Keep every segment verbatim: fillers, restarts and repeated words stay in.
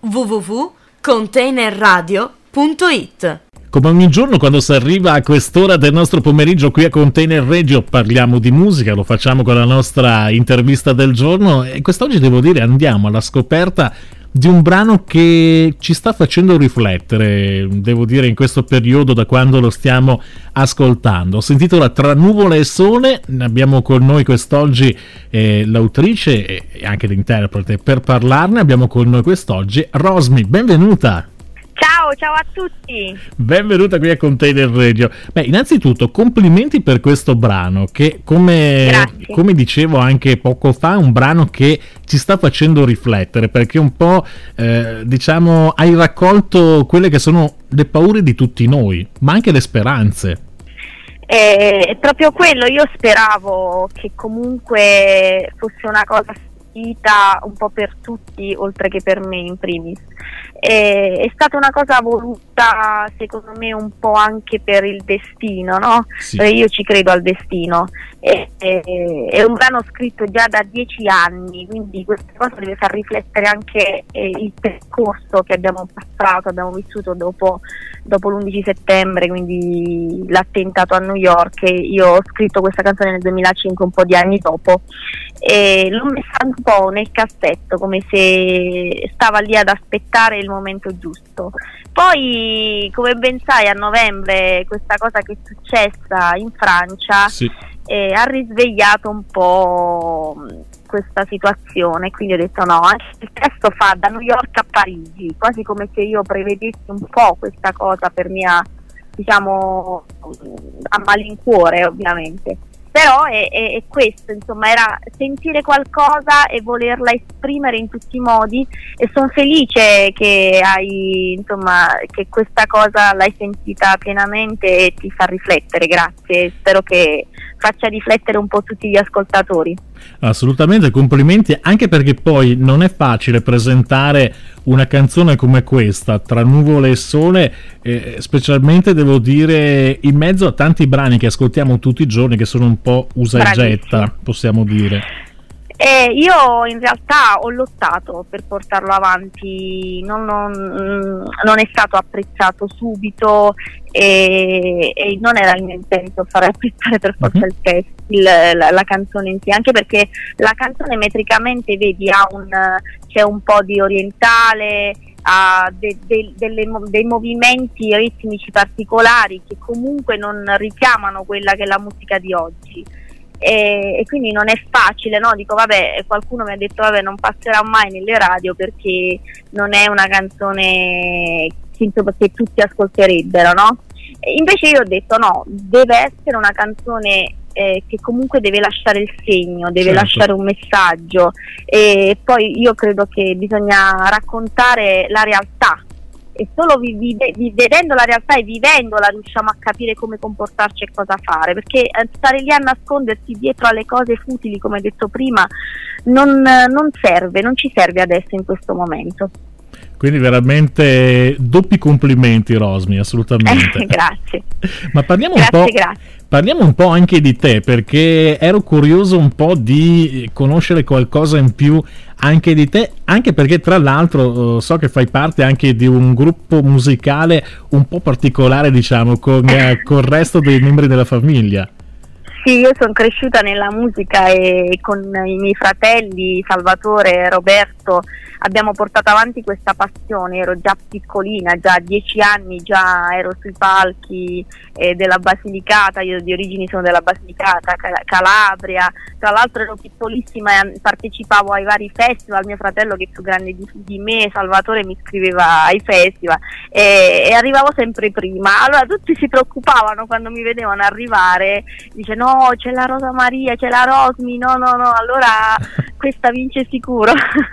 w w w punto container radio punto i t. Come ogni giorno quando si arriva a quest'ora del nostro pomeriggio qui a Container Radio parliamo di musica, lo facciamo con la nostra intervista del giorno e quest'oggi devo dire andiamo alla scoperta di un brano che ci sta facendo riflettere, devo dire in questo periodo da quando lo stiamo ascoltando. Si intitola Tra nuvole e sole, abbiamo con noi quest'oggi eh, l'autrice e anche l'interprete per parlarne, abbiamo con noi quest'oggi Rosmi, benvenuta! Ciao, ciao a tutti! Benvenuta qui a Container Radio. Beh, innanzitutto complimenti per questo brano che come, come dicevo anche poco fa è un brano che ci sta facendo riflettere perché un po' eh, diciamo hai raccolto quelle che sono le paure di tutti noi ma anche le speranze. È proprio quello, io speravo che comunque fosse una cosa sentita un po' per tutti oltre che per me in primis. È, è stata una cosa voluta secondo me un po' anche per il destino, no? Sì. Eh, io ci credo al destino. È, è, è un brano scritto già da dieci anni, quindi questa cosa deve far riflettere anche eh, il percorso che abbiamo passato, abbiamo vissuto dopo, dopo l'undici settembre, quindi l'attentato a New York. Io ho scritto questa canzone nel duemilacinque, un po' di anni dopo, e l'ho messa un po' nel cassetto come se stava lì ad aspettare il momento giusto. Poi, come ben sai, a novembre questa cosa che è successa in Francia Sì. eh, ha risvegliato un po' questa situazione, quindi ho detto no, anche il testo fa da New York a Parigi, quasi come se io prevedessi un po' questa cosa per mia, diciamo, a malincuore ovviamente. Però è, è, è questo, insomma, era sentire qualcosa e volerla esprimere in tutti i modi, e sono felice che hai, insomma, che questa cosa l'hai sentita pienamente e ti fa riflettere, grazie, spero che faccia riflettere un po' tutti gli ascoltatori. Assolutamente, complimenti, anche perché poi non è facile presentare una canzone come questa, Tra nuvole e sole, eh, specialmente devo dire in mezzo a tanti brani che ascoltiamo tutti i giorni che sono un po' usa e getta, possiamo dire. Eh, io in realtà ho lottato per portarlo avanti, non, non, non è stato apprezzato subito e, e non era il mio intento fare apprezzare per forza uh-huh. il testo, il, la, la canzone in sé, anche perché la canzone metricamente vedi ha un, c'è un po' di orientale, ha de, de, delle, dei movimenti ritmici particolari che comunque non richiamano quella che è la musica di oggi. E, e quindi non è facile, no? Dico vabbè, qualcuno mi ha detto vabbè non passerà mai nelle radio perché non è una canzone che, che tutti ascolterebbero, no? E invece io ho detto no, deve essere una canzone eh, che comunque deve lasciare il segno, deve certo. lasciare un messaggio, e poi io credo che bisogna raccontare la realtà. E solo vi, vi, vi, vedendo la realtà e vivendola riusciamo a capire come comportarci e cosa fare, perché eh, stare lì a nascondersi dietro alle cose futili, come detto prima, non, non serve, non ci serve adesso in questo momento. Quindi veramente doppi complimenti, Rosmi, assolutamente. Eh, grazie. Ma parliamo grazie, un po'. Grazie. Parliamo un po' anche di te, perché ero curioso un po' di conoscere qualcosa in più anche di te, anche perché tra l'altro so che fai parte anche di un gruppo musicale un po' particolare, diciamo, con, eh, con il resto dei membri della famiglia. Sì, io sono cresciuta nella musica e con i miei fratelli Salvatore e Roberto abbiamo portato avanti questa passione. Ero già piccolina, già a dieci anni, già ero sui palchi eh, della Basilicata. Io di origini sono della Basilicata, Calabria, tra l'altro ero piccolissima e partecipavo ai vari festival. Mio fratello, che è più grande di, di me, Salvatore, mi iscriveva ai festival e, e arrivavo sempre prima. Allora tutti si preoccupavano quando mi vedevano arrivare, dice no, c'è la Rosa Maria, c'è la Rosmi, no no no, allora questa vince sicuro.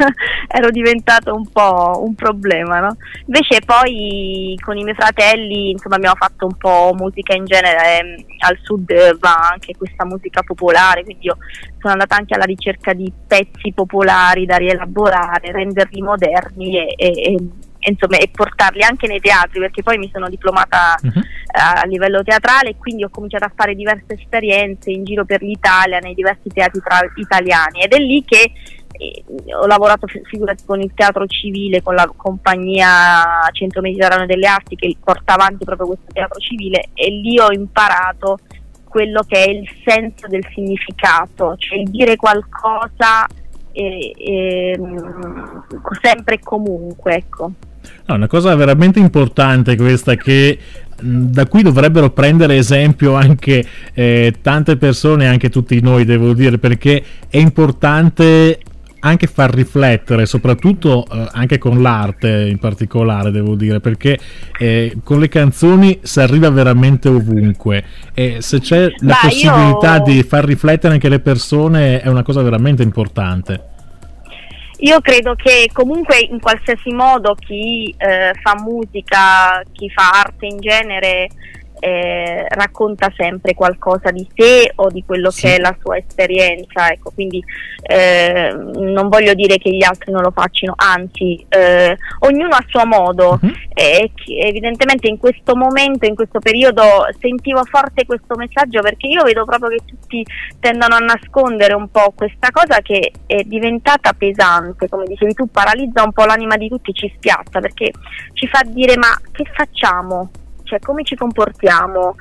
Ero diventato un po' un problema, no? Invece poi con i miei fratelli, insomma, abbiamo fatto un po' musica in genere, eh, al sud va anche questa musica popolare, quindi io sono andata anche alla ricerca di pezzi popolari da rielaborare, renderli moderni e, e, e insomma, e portarli anche nei teatri, perché poi mi sono diplomata uh-huh. a livello teatrale, e quindi ho cominciato a fare diverse esperienze in giro per l'Italia, nei diversi teatri tra- italiani, ed è lì che eh, ho lavorato figurati con il teatro civile, con la compagnia Centro Mediterraneo delle Arti che porta avanti proprio questo teatro civile, e lì ho imparato quello che è il senso del significato, cioè il dire qualcosa e, e, sempre e comunque, ecco. No, una cosa veramente importante questa, che da cui dovrebbero prendere esempio anche eh, tante persone, anche tutti noi, devo dire, perché è importante anche far riflettere, soprattutto eh, anche con l'arte in particolare, devo dire, perché eh, con le canzoni si arriva veramente ovunque, e se c'è la Ma possibilità io... di far riflettere anche le persone è una cosa veramente importante. Io credo che comunque in qualsiasi modo chi eh, fa musica, chi fa arte in genere, eh, racconta sempre qualcosa di sé o di quello Sì. che è la sua esperienza, ecco, quindi eh, non voglio dire che gli altri non lo facciano, anzi eh, ognuno a suo modo. Uh-huh. E evidentemente in questo momento, in questo periodo, sentivo forte questo messaggio, perché io vedo proprio che tutti tendono a nascondere un po' questa cosa che è diventata pesante, come dicevi tu, paralizza un po' l'anima di tutti, ci spiazza, perché ci fa dire ma che facciamo? Cioè, come ci comportiamo?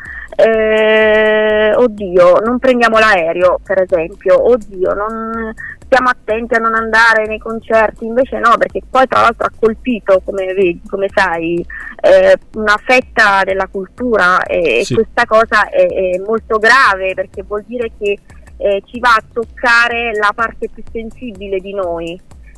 Eh, oddio, non prendiamo l'aereo, per esempio, oddio, non stiamo attenti a non andare nei concerti, invece no, perché poi tra l'altro ha colpito, come vedi, come sai, eh, una fetta della cultura, e Sì. questa cosa è, è molto grave, perché vuol dire che eh, ci va a toccare la parte più sensibile di noi.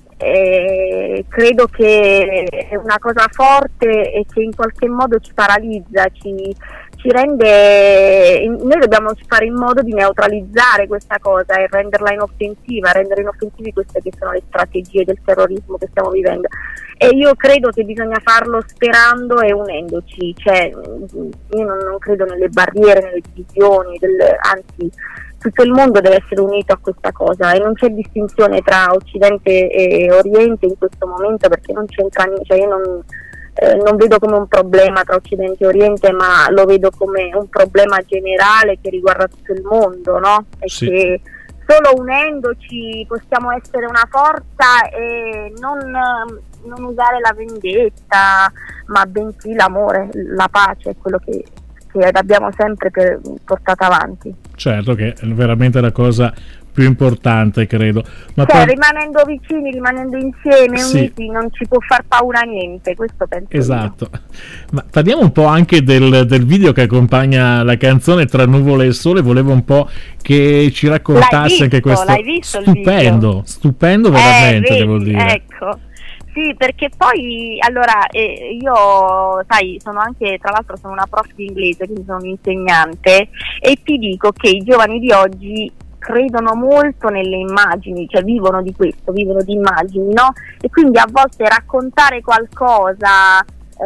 Eh, credo che è una cosa forte e che in qualche modo ci paralizza, ci, ci rende, noi dobbiamo fare in modo di neutralizzare questa cosa e renderla inoffensiva, rendere inoffensivi queste che sono le strategie del terrorismo che stiamo vivendo, e io credo che bisogna farlo sperando e unendoci, cioè io non, non credo nelle barriere, nelle divisioni, del, anzi tutto il mondo deve essere unito a questa cosa, e non c'è distinzione tra Occidente e Oriente in questo momento, perché non c'entra niente, cioè io non, eh, non vedo come un problema tra Occidente e Oriente, ma lo vedo come un problema generale che riguarda tutto il mondo, no? E Sì. che solo unendoci possiamo essere una forza e non, non usare la vendetta, ma bensì l'amore, la pace, è quello che che abbiamo sempre per, portato avanti. Certo, che è veramente la cosa più importante, credo. Ma cioè, poi... rimanendo vicini, rimanendo insieme, Sì. uniti, non ci può far paura niente, questo penso. Esatto. Io. Ma parliamo un po' anche del, del video che accompagna la canzone Tra nuvole e sole. Volevo un po' che ci raccontassi visto, anche questo. L'hai visto stupendo, il video? stupendo veramente, eh, vedi, devo dire. Ecco. Sì, perché poi, allora, eh, io, sai, sono anche, tra l'altro sono una prof di inglese, quindi sono un'insegnante, e ti dico che i giovani di oggi credono molto nelle immagini, cioè vivono di questo, vivono di immagini, no? E quindi a volte raccontare qualcosa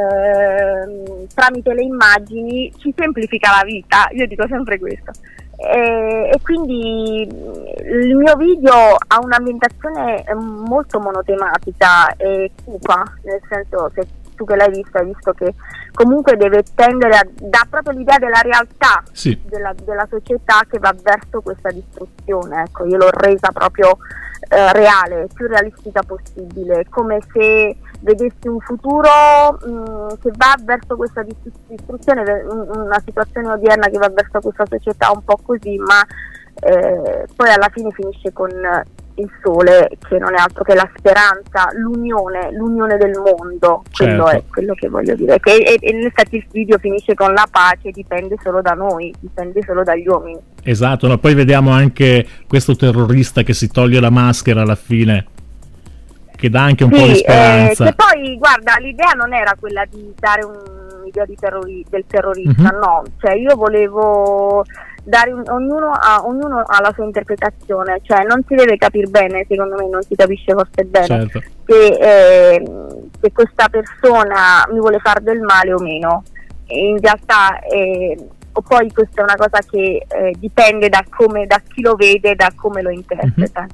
eh, tramite le immagini ci semplifica la vita, io dico sempre questo. E, e quindi il mio video ha un'ambientazione molto monotematica e cupa, nel senso che tu che l'hai visto hai visto che comunque deve tendere a dà proprio l'idea della realtà, sì. della, della società che va verso questa distruzione, ecco, io l'ho resa proprio eh, reale, più realistica possibile, come se vedessi un futuro mh, che va verso questa distruzione, una situazione odierna che va verso questa società un po' così, ma eh, poi alla fine finisce con il sole, che non è altro che la speranza, l'unione, l'unione del mondo, quello certo. è quello che voglio dire, che e, e in effetti il video finisce con la pace, dipende solo da noi, dipende solo dagli uomini. Esatto, no, poi vediamo anche questo terrorista che si toglie la maschera alla fine, che dà anche un sì, po' di speranza. Eh, che poi, guarda, l'idea non era quella di dare un'idea di terrori- del terrorista, uh-huh. no, cioè io volevo dare un, ognuno, ha, ognuno ha la sua interpretazione, cioè non si deve capire bene, secondo me non si capisce forse bene, certo. che, eh, che questa persona mi vuole far del male o meno, e in realtà eh, o poi questa è una cosa che eh, dipende da come, da chi lo vede, da come lo interpreta. Uh-huh.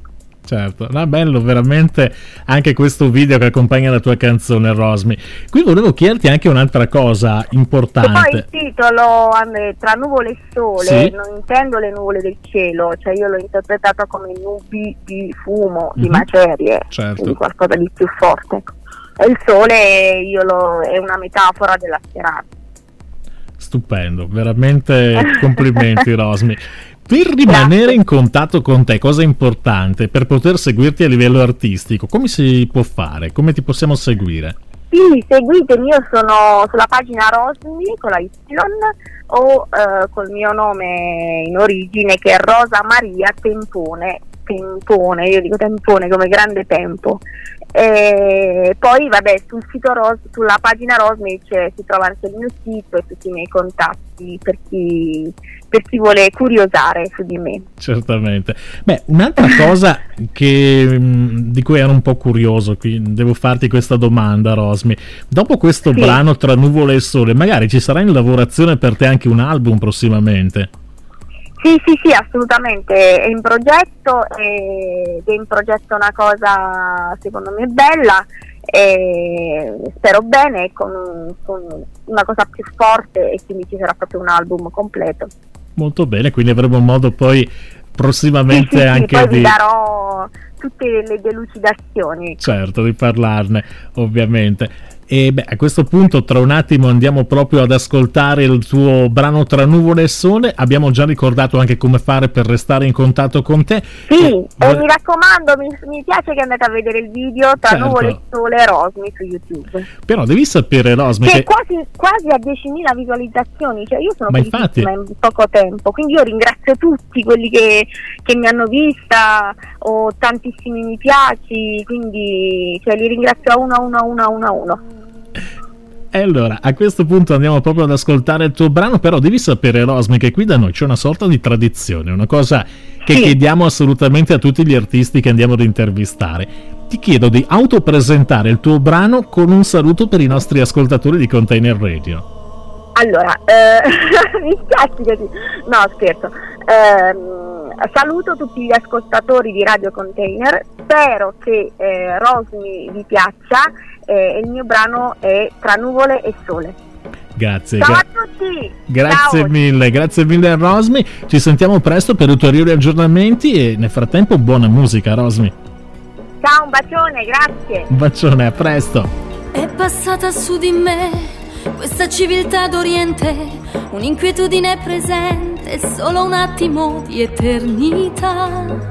Certo, no, bello veramente anche questo video che accompagna la tua canzone, Rosmi. Qui volevo chiederti anche un'altra cosa importante. E poi il titolo Tra nuvole e sole, sì, non intendo le nuvole del cielo, cioè io l'ho interpretato come nubi di fumo, di mm-hmm. macerie, certo, quindi qualcosa di più forte. E il sole io lo, è una metafora della serata. Stupendo, veramente complimenti Rosmi. Per rimanere Grazie. in contatto con te, cosa importante, per poter seguirti a livello artistico, come si può fare? Come ti possiamo seguire? Sì, seguitemi, io sono sulla pagina Rosmi con la Y o eh, col mio nome in origine che è Rosa Maria Tempone, Tempone, io dico Tempone come grande tempo. E poi vabbè, sul sito Ros, sulla pagina Rosmi c'è, si trova anche il mio sito e tutti i miei contatti per chi, per chi vuole curiosare su di me. Certamente. Beh, un'altra cosa che, di cui ero un po' curioso, qui devo farti questa domanda, Rosmi. Dopo questo sì. brano Tra nuvole e sole, magari ci sarà in lavorazione per te anche un album prossimamente? Sì, sì, sì, assolutamente, è in progetto ed è in progetto una cosa secondo me bella e spero bene con, con una cosa più forte e quindi ci sarà proprio un album completo. Molto bene, quindi avremo modo poi prossimamente sì, sì, anche sì, poi di... vi darò tutte le delucidazioni. Certo, di parlarne ovviamente. E beh, a questo punto tra un attimo andiamo proprio ad ascoltare il tuo brano Tra nuvole e sole. Abbiamo già ricordato anche come fare per restare in contatto con te. Sì, e, e mi raccomando, mi, mi piace che andate a vedere il video Tra certo. nuvole e sole e Rosmi su YouTube. Però devi sapere, Rosmi, che che è quasi, quasi a diecimila visualizzazioni, cioè io sono Ma felicissima infatti... in poco tempo, quindi io ringrazio tutti quelli che, che mi hanno vista, ho tantissimi mi piaci, quindi cioè, li ringrazio a uno a uno a uno a uno a uno. E allora, a questo punto andiamo proprio ad ascoltare il tuo brano, però devi sapere, Rosmi, che qui da noi c'è una sorta di tradizione, una cosa che sì. chiediamo assolutamente a tutti gli artisti che andiamo ad intervistare. Ti chiedo di autopresentare il tuo brano con un saluto per i nostri ascoltatori di Container Radio. Allora, eh, mi spiace che ti... No, scherzo. Eh, saluto tutti gli ascoltatori di Radio Container, spero che eh, Rosmi vi piaccia. Eh, il mio brano è Tra nuvole e sole. Grazie. Ciao gra- a tutti. Grazie Ciao. mille, grazie mille Rosmi. Ci sentiamo presto per ulteriori aggiornamenti e nel frattempo buona musica, Rosmi. Ciao, un bacione, grazie. Un bacione, a presto. È passata su di me questa civiltà d'Oriente, un'inquietudine presente, solo un attimo di eternità.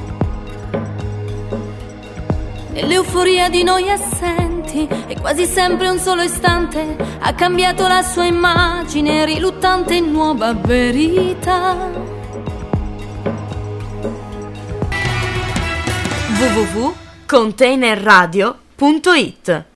E l'euforia di noi assenti, e quasi sempre un solo istante ha cambiato la sua immagine, riluttante in nuova verità. w w w punto container radio punto it